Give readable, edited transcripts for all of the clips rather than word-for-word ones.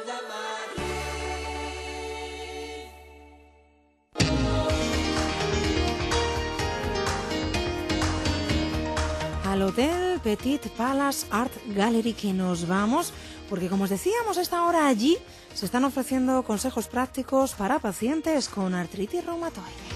Al Hotel Petit Palace Art Gallery que nos vamos, porque como os decíamos, a esta hora allí se están ofreciendo consejos prácticos para pacientes con artritis reumatoide.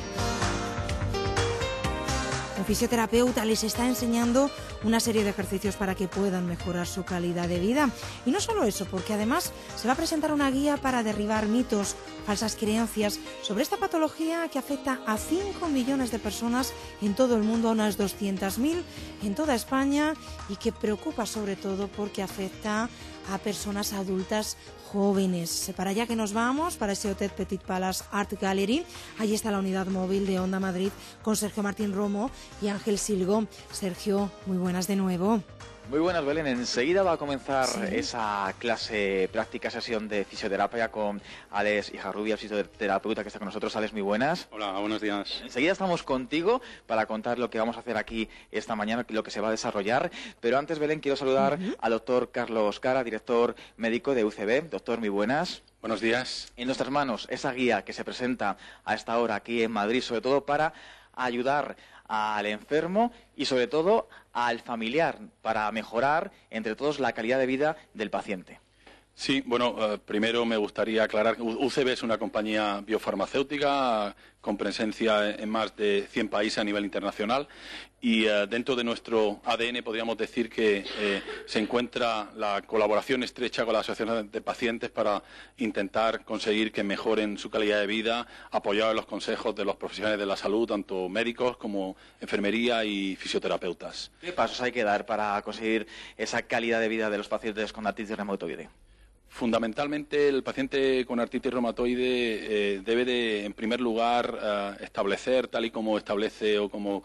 Un fisioterapeuta les está enseñando una serie de ejercicios para que puedan mejorar su calidad de vida. Y no solo eso, porque además se va a presentar una guía para derribar mitos, falsas creencias sobre esta patología que afecta a 5 millones de personas en todo el mundo, a unas 200.000 en toda España, y que preocupa sobre todo porque afecta a personas adultas jóvenes. Para allá que nos vamos, para ese Hotel Petit Palace Art Gallery. Allí está la unidad móvil de Onda Madrid con Sergio Martín Romo y Ángel Silgo. Sergio, muy buenas de nuevo. Muy buenas, Belén. Enseguida va a comenzar esa clase práctica, sesión de fisioterapia con Alex Ijarrubia, fisioterapeuta que está con nosotros. Alex, muy buenas. Hola, buenos días. Enseguida estamos contigo para contar lo que vamos a hacer aquí esta mañana, lo que se va a desarrollar. Pero antes, Belén, quiero saludar al doctor Carlos Cara, director médico de UCB. Doctor, muy buenas. Buenos días. En nuestras manos esa guía que se presenta a esta hora aquí en Madrid, sobre todo para ayudar al enfermo y sobre todo al familiar, para mejorar entre todos la calidad de vida del paciente. Sí, bueno, primero me gustaría aclarar que UCB es una compañía biofarmacéutica con presencia en más de 100 países a nivel internacional y dentro de nuestro ADN podríamos decir que se encuentra la colaboración estrecha con las asociaciones de pacientes para intentar conseguir que mejoren su calidad de vida, apoyado en los consejos de los profesionales de la salud, tanto médicos como enfermería y fisioterapeutas. ¿Qué pasos hay que dar para conseguir esa calidad de vida de los pacientes con artritis reumatoide? Fundamentalmente, el paciente con artritis reumatoide debe de, en primer lugar, establecer, tal y como establece o como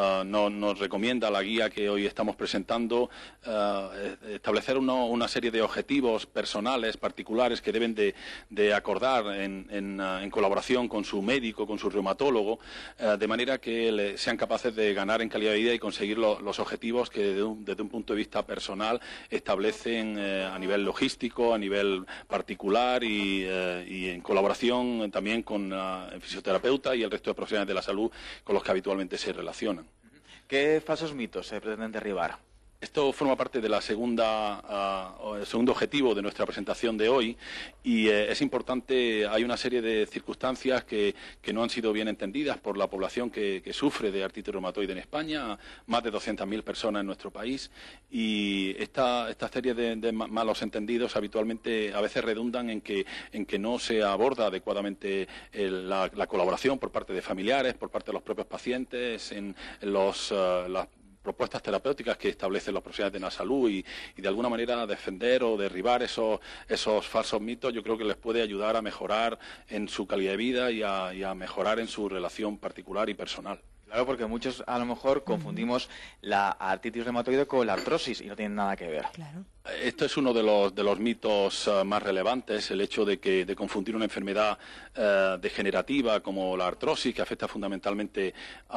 nos recomienda la guía que hoy estamos presentando, establecer una serie de objetivos personales, particulares, que deben de acordar en colaboración con su médico, con su reumatólogo, de manera que sean capaces de ganar en calidad de vida y conseguir los objetivos que desde un punto de vista personal establecen a nivel logístico, a nivel particular y en colaboración también con el fisioterapeuta y el resto de profesionales de la salud con los que habitualmente se relacionan. ¿Qué falsos mitos se pretenden derribar? Esto forma parte de la segundo objetivo de nuestra presentación de hoy y es importante, hay una serie de circunstancias que no han sido bien entendidas por la población que sufre de artritis reumatoide en España, más de 200.000 personas en nuestro país, y esta serie de malos entendidos habitualmente a veces redundan en que no se aborda adecuadamente la colaboración por parte de familiares, por parte de los propios pacientes, en las propuestas terapéuticas que establecen los profesionales de la salud y de alguna manera defender o derribar esos falsos mitos. Yo creo que les puede ayudar a mejorar en su calidad de vida y a mejorar en su relación particular y personal. Claro, porque muchos a lo mejor confundimos la artritis reumatoide con la artrosis y no tienen nada que ver. Claro. Esto es uno de los mitos más relevantes, el hecho de confundir una enfermedad degenerativa como la artrosis, que afecta fundamentalmente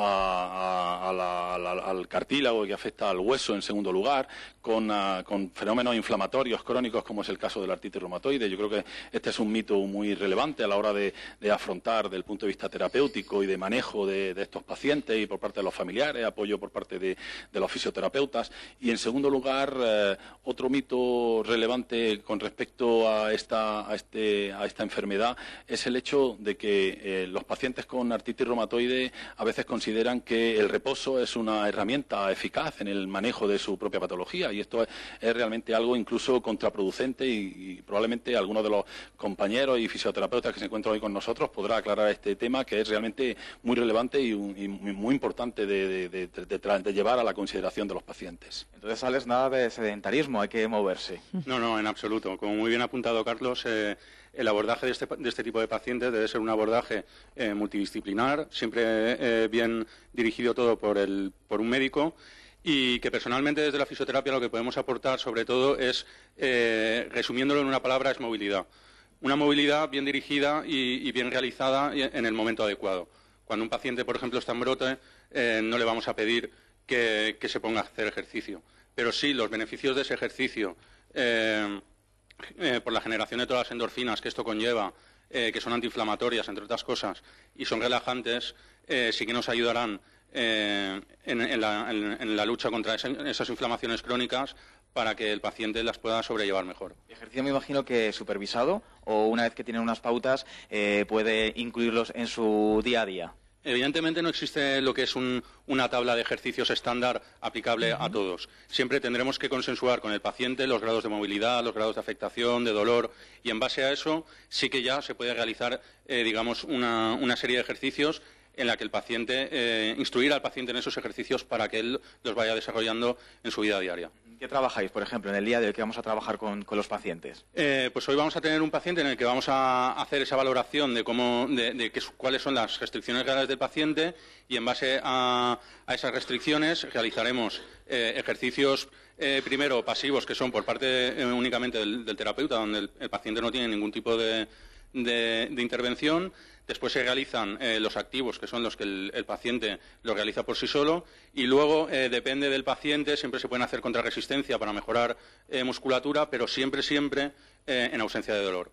al cartílago y que afecta al hueso en segundo lugar, con fenómenos inflamatorios crónicos como es el caso de la artritis reumatoide. Yo creo que este es un mito muy relevante a la hora de afrontar desde el punto de vista terapéutico y de manejo de estos pacientes y por parte de los familiares, apoyo por parte de los fisioterapeutas. Y en segundo lugar, otro mito relevante con respecto a esta enfermedad es el hecho de que los pacientes con artritis reumatoide a veces consideran que el reposo es una herramienta eficaz en el manejo de su propia patología, y esto es realmente algo incluso contraproducente y probablemente algunos de los compañeros y fisioterapeutas que se encuentran hoy con nosotros podrá aclarar este tema, que es realmente muy relevante y muy importante de llevar a la consideración de los pacientes. Entonces, Alex, nada de sedentarismo, hay que moverse. No, en absoluto. Como muy bien ha apuntado Carlos, el abordaje de este tipo de pacientes debe ser un abordaje multidisciplinar, siempre bien dirigido todo por un médico, y que personalmente desde la fisioterapia lo que podemos aportar sobre todo es, resumiéndolo en una palabra, es movilidad. Una movilidad bien dirigida y bien realizada en el momento adecuado. Cuando un paciente, por ejemplo, está en brote, no le vamos a pedir que se ponga a hacer ejercicio. Pero sí, los beneficios de ese ejercicio por la generación de todas las endorfinas que esto conlleva, que son antiinflamatorias, entre otras cosas, y son relajantes, sí que nos ayudarán en la lucha contra esas inflamaciones crónicas para que el paciente las pueda sobrellevar mejor. El ejercicio me imagino que supervisado o una vez que tienen unas pautas puede incluirlos en su día a día. Evidentemente no existe lo que es una tabla de ejercicios estándar aplicable a todos. Siempre tendremos que consensuar con el paciente los grados de movilidad, los grados de afectación, de dolor, y en base a eso sí que ya se puede realizar, digamos, una serie de ejercicios en la que el paciente, instruir al paciente en esos ejercicios para que él los vaya desarrollando en su vida diaria. ¿Qué trabajáis, por ejemplo, en el día de hoy que vamos a trabajar con los pacientes? Pues hoy vamos a tener un paciente en el que vamos a hacer esa valoración de cuáles son las restricciones reales del paciente, y en base a esas restricciones realizaremos ejercicios primero pasivos, que son por parte únicamente del terapeuta, donde el paciente no tiene ningún tipo de intervención. Después se realizan los activos, que son los que el paciente lo realiza por sí solo, y luego depende del paciente, siempre se pueden hacer contrarresistencia para mejorar musculatura, pero siempre en ausencia de dolor.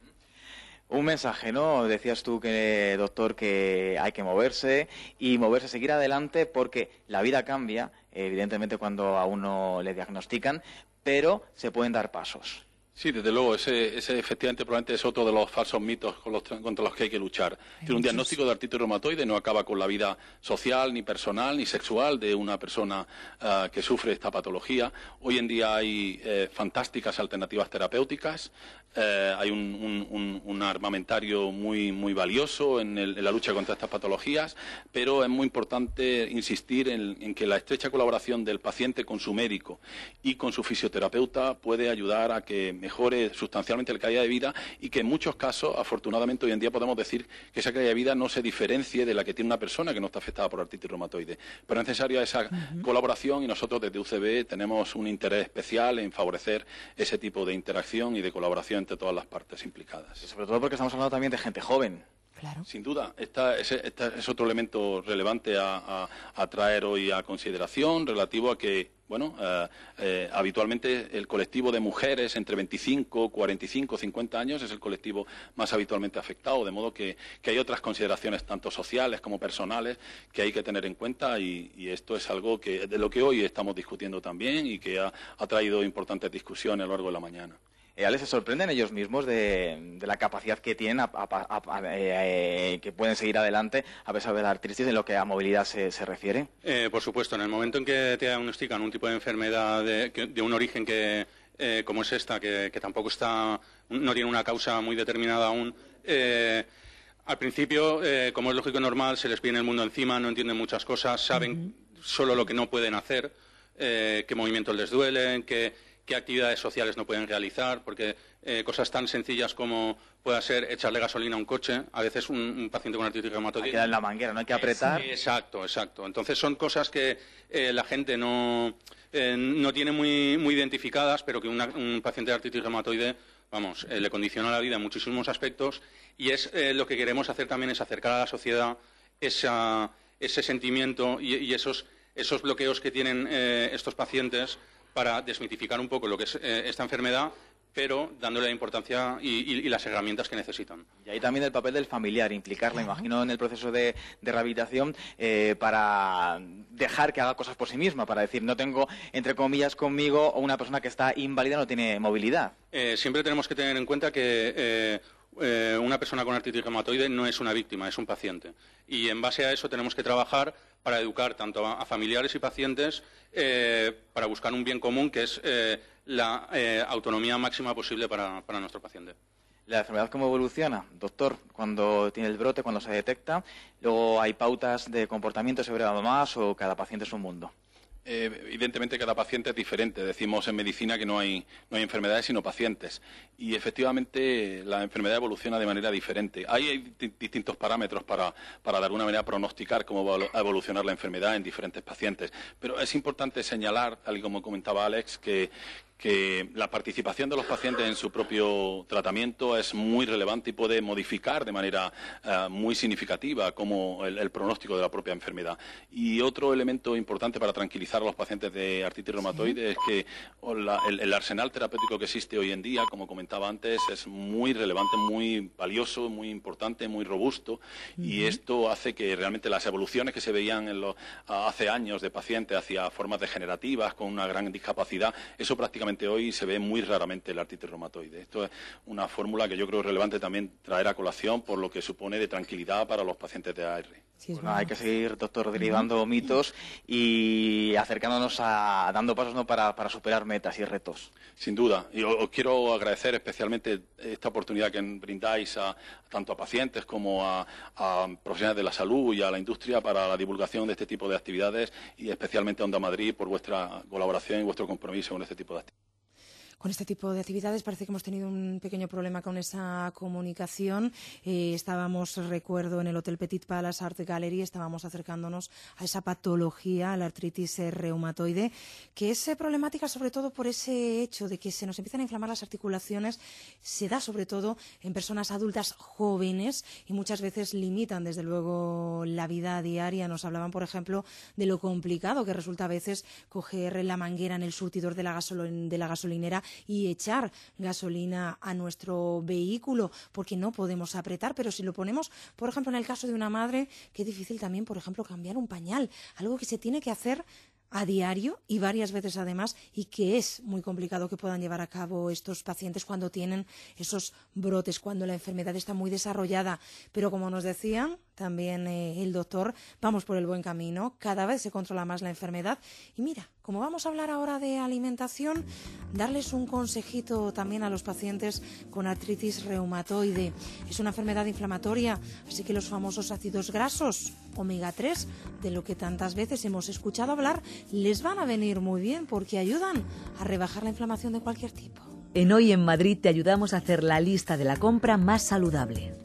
Un mensaje, ¿no? Decías tú, doctor, que hay que moverse, seguir adelante, porque la vida cambia, evidentemente, cuando a uno le diagnostican, pero se pueden dar pasos. Sí, desde luego, ese efectivamente probablemente es otro de los falsos mitos contra los que hay que luchar. Un diagnóstico de artritis reumatoide no acaba con la vida social, ni personal, ni sexual de una persona que sufre esta patología. Hoy en día hay fantásticas alternativas terapéuticas, hay un armamentario muy valioso en la lucha contra estas patologías, pero es muy importante insistir en que la estrecha colaboración del paciente con su médico y con su fisioterapeuta puede ayudar a que mejore sustancialmente la calidad de vida, y que en muchos casos, afortunadamente, hoy en día podemos decir que esa calidad de vida no se diferencie de la que tiene una persona que no está afectada por artritis reumatoide. Pero es necesaria esa colaboración, y nosotros desde UCB tenemos un interés especial en favorecer ese tipo de interacción y de colaboración entre todas las partes implicadas. Y sobre todo porque estamos hablando también de gente joven. Claro. Sin duda, es otro elemento relevante a traer hoy a consideración, relativo a que, habitualmente el colectivo de mujeres entre 25, 45, 50 años es el colectivo más habitualmente afectado, de modo que hay otras consideraciones, tanto sociales como personales, que hay que tener en cuenta, y esto es algo de lo que hoy estamos discutiendo también, y que ha traído importantes discusiones a lo largo de la mañana. ¿Les sorprenden ellos mismos de la capacidad que tienen que pueden seguir adelante a pesar de la artritis en lo que a movilidad se refiere? Por supuesto, en el momento en que te diagnostican un tipo de enfermedad de un origen como es esta, que tampoco no tiene una causa muy determinada aún, al principio, como es lógico y normal, se les viene el mundo encima, no entienden muchas cosas, saben solo lo que no pueden hacer, qué movimientos les duelen, qué actividades sociales no pueden realizar, porque cosas tan sencillas como pueda ser echarle gasolina a un coche, a veces un paciente con artritis reumatoide... Hay que dar en la manguera, no hay que apretar. Exacto. Entonces son cosas que la gente no tiene muy identificadas, pero que un paciente de artritis reumatoide, le condiciona la vida en muchísimos aspectos, y es lo que queremos hacer también, es acercar a la sociedad ese sentimiento y esos bloqueos que tienen estos pacientes, para desmitificar un poco lo que es esta enfermedad, pero dándole la importancia y las herramientas que necesitan. Y ahí también el papel del familiar, implicarla, imagino, en el proceso de rehabilitación, para dejar que haga cosas por sí misma, para decir, no tengo, entre comillas, conmigo una persona que está inválida, no tiene movilidad. Siempre tenemos que tener en cuenta que una persona con artritis reumatoide no es una víctima, es un paciente. Y en base a eso tenemos que trabajar para educar tanto a familiares y pacientes, para buscar un bien común, que es la autonomía máxima posible para nuestro paciente. ¿La enfermedad cómo evoluciona, doctor? Cuando tiene el brote, cuando se detecta, luego hay pautas de comportamiento, se breva más, o cada paciente es un mundo. Evidentemente cada paciente es diferente. Decimos en medicina que no hay enfermedades sino pacientes, y efectivamente la enfermedad evoluciona de manera diferente. Hay distintos parámetros para de alguna manera pronosticar cómo va a evolucionar la enfermedad en diferentes pacientes, pero es importante señalar, tal y como comentaba Alex, que que la participación de los pacientes en su propio tratamiento es muy relevante y puede modificar de manera muy significativa como el pronóstico de la propia enfermedad. Y otro elemento importante para tranquilizar a los pacientes de artritis reumatoide es que el arsenal terapéutico que existe hoy en día, como comentaba antes, es muy relevante, muy valioso, muy importante, muy robusto, y esto hace que realmente las evoluciones que se veían hace años de pacientes hacia formas degenerativas con una gran discapacidad, eso prácticamente hoy se ve muy raramente en la artritis reumatoide. Esto es una fórmula que yo creo relevante también traer a colación por lo que supone de tranquilidad para los pacientes de AR. Sí, bueno, hay que seguir, doctor, derribando mitos y acercándonos dando pasos, ¿no?, para superar metas y retos. Sin duda. Y os quiero agradecer especialmente esta oportunidad que brindáis tanto a pacientes como a profesionales de la salud y a la industria para la divulgación de este tipo de actividades, y especialmente a Onda Madrid por vuestra colaboración y vuestro compromiso con este tipo de actividades. Con este tipo de actividades parece que hemos tenido un pequeño problema con esa comunicación. Estábamos, recuerdo, en el Hotel Petit Palace Art Gallery, estábamos acercándonos a esa patología, a la artritis reumatoide, que es problemática sobre todo por ese hecho de que se nos empiezan a inflamar las articulaciones. Se da sobre todo en personas adultas jóvenes y muchas veces limitan, desde luego, la vida diaria. Nos hablaban, por ejemplo, de lo complicado que resulta a veces coger la manguera en el surtidor de la gasolinera y echar gasolina a nuestro vehículo, porque no podemos apretar. Pero si lo ponemos, por ejemplo, en el caso de una madre, qué difícil también, por ejemplo, cambiar un pañal, algo que se tiene que hacer a diario y varias veces además, y que es muy complicado que puedan llevar a cabo estos pacientes cuando tienen esos brotes, cuando la enfermedad está muy desarrollada. Pero como nos decían también el doctor, vamos por el buen camino, cada vez se controla más la enfermedad. Y mira, como vamos a hablar ahora de alimentación, darles un consejito también a los pacientes con artritis reumatoide. Es una enfermedad inflamatoria, así que los famosos ácidos grasos, omega 3, de lo que tantas veces hemos escuchado hablar, les van a venir muy bien porque ayudan a rebajar la inflamación de cualquier tipo. En Hoy en Madrid te ayudamos a hacer la lista de la compra más saludable.